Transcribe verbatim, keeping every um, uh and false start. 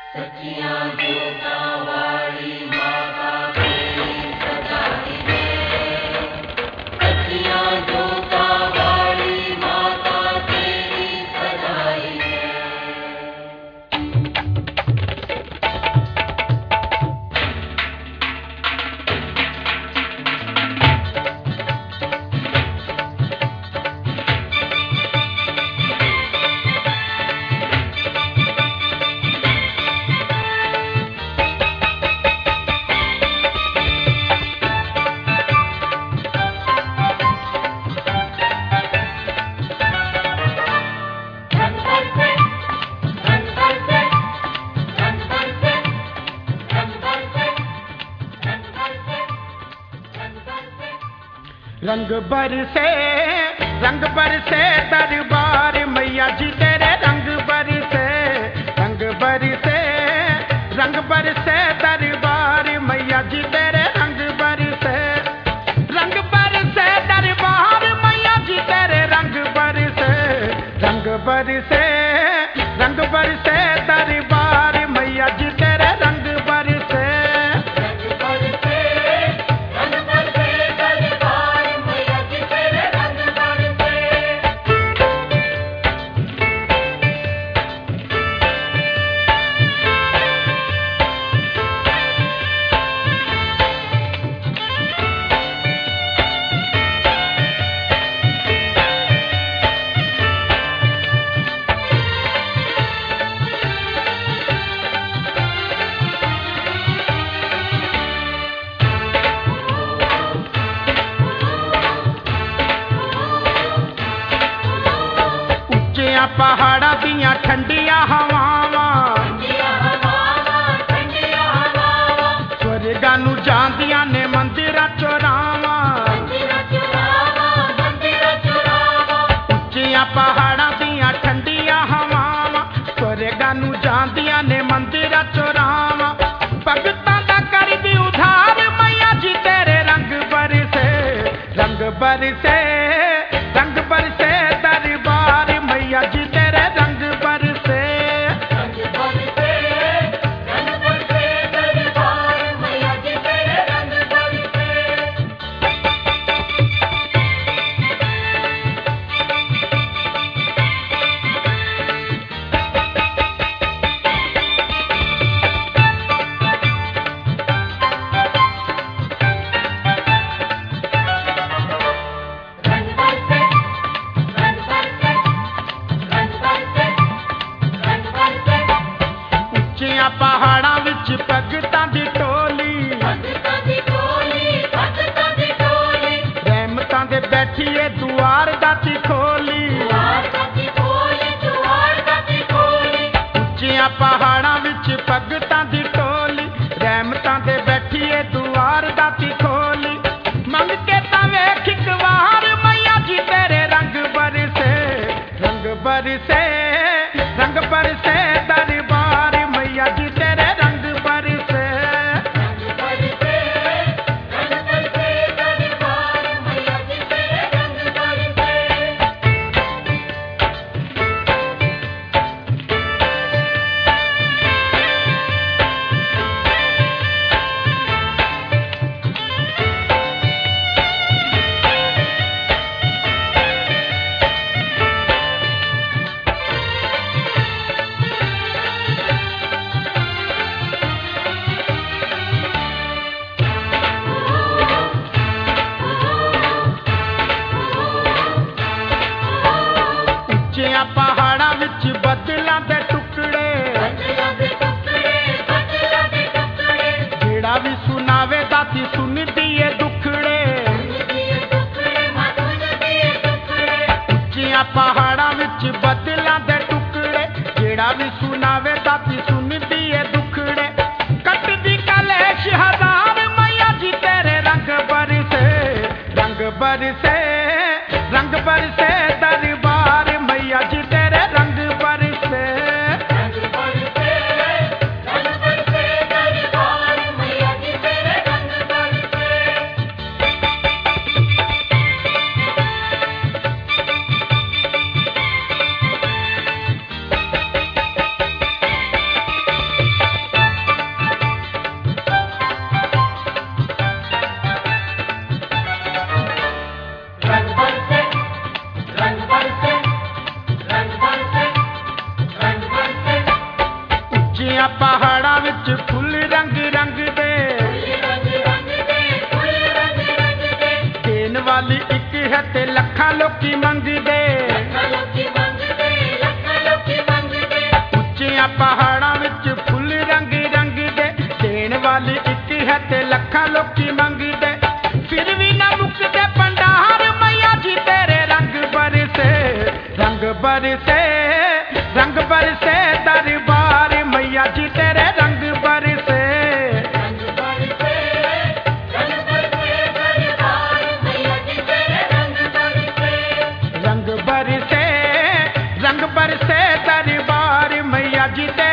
सचिया जोता वाली माता तेरी सदाई है। सचिया जोता वाली माता तेरी सदाई है। रंग बरसे रंग बरसे दरबार मैया जी तेरे रंग बरसे रंग बरसे रंग बरसे दरबार मैया जी तेरे रंग बरसे रंग बरसे दरबार मैया जी तेरे रंग बरसे रंग बरसे रंग बरसे दरबार मैया जी तेरे रंग बरसे पहाड़ा दियां ठंडिया हवावां स्वर्गां नूं जांदियां ने मंदिरां चोरावां उच्चियां पहाड़ां दियां ठंडिया हवावां स्वर्गां नूं जांदियां ने मंदिरां चोरावां भगतां दा करदी उधार मैया जी तेरे रंग बरसे रंग बरसे रंग बरसे दरबार मैया जी तेरे रंग बरसे रंग बरसे रंग बरसे दरबार मैया जी तेरे रंग बरसे। पहाड़ां विच भगतां दी टोली रहमतां दे बैठिए दुआर दाती खोली उच्चियां पहाड़ां विच भगतां दी टोली रहमतां दे बैठिए दुआर दाती खोली मंग के तां वेख इक वार मैया जी तेरे रंग बरसे रंग बरसे रंग बरसे दरबार मैया जी तेरे रंग बरसे रंग बरसे रंग बरसे दरबार मैया जी तेरे रंग बरसे। पहाड़ां विच बदलां दे टुकड़े जेड़ा भी सुनावे दाती सुनदी ए दुखड़े उच्चियां पहाड़ां विच बदलां दे टुकड़े जेड़ा भी सुनावे दाती सुनदी ए दुखड़े कटदी कलेश हजार मैया जी तेरे रंग बरसे रंग बरसे रंग बरसे दरबार मैया जी तेरे रंग बरसे रंग बरसे रंग बरसे दरबार मैया जी तेरे रंग बरसे। है ते लखां लोकी मंगदे ਲੱਖਾਂ ਲੋਕੀ ਮੰਗਦੇ ਲੱਖਾਂ ਲੋਕੀ ਮੰਗਦੇ ਉੱਚਿਆਂ ਪਹਾੜਾਂ ਵਿੱਚ ਫੁੱਲ ਰੰਗ ਰੰਗ ਦੇ ਦੇਣ ਵਾਲੀ ਇੱਕ ਹੈ ਤੇ ਲੱਖਾਂ ਲੋਕੀ ਮੰਗਦੇ ਫਿਰ ਵੀ ਨਾ ਮੁੱਕਦੇ ਭੰਡਾਰ ਮਈਆ ਜੀ ਤੇਰੇ ਰੰਗ ਬਰਸੇ ਰੰਗ ਬਰਸੇ रंग बरसे दरबार मैया जी तेरे रंग बरसे ਰੰਗ ਬਰਸੇ ਰੰਗ ਬਰਸੇ ਦਰਬਾਰ ਮਈਆ ਜੀ ਤੇਰੇ ਰੰਗ ਬਰਸੇ रंग बरसे रंग बरसे दरबार मैया जी तेरे